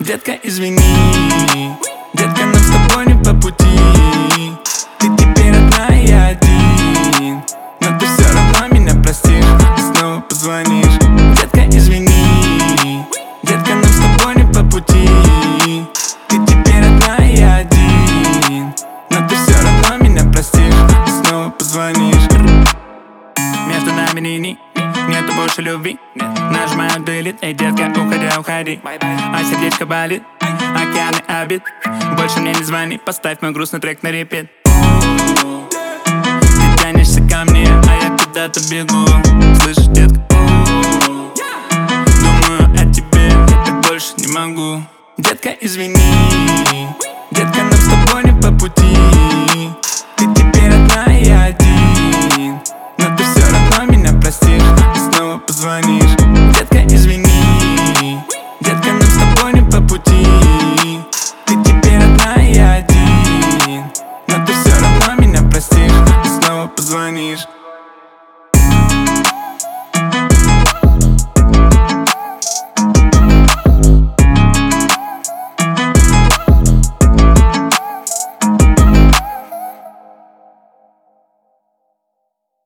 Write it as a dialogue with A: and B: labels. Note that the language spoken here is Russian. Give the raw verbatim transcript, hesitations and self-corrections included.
A: Детка, извини, детка, нам с тобой не по пути. Ты теперь одна, я один, но ты все равно меня простишь и снова позвонишь. Детка, извини, детка, нам с тобой не по пути. Ты теперь одна, я один, но ты все равно меня простишь и снова позвонишь. Между нами линий, нету больше любви. Нажимаю delete, эй, детка, уходя, уходи. А сердечко болит, океаны обид. Больше мне не звони, поставь мой грустный трек на репит. Ты тянешься ко мне, а я куда-то бегу. Слышишь, детка? Думаю о тебе, я так больше не могу. Детка, извини, детка, нам с тобой не по пути.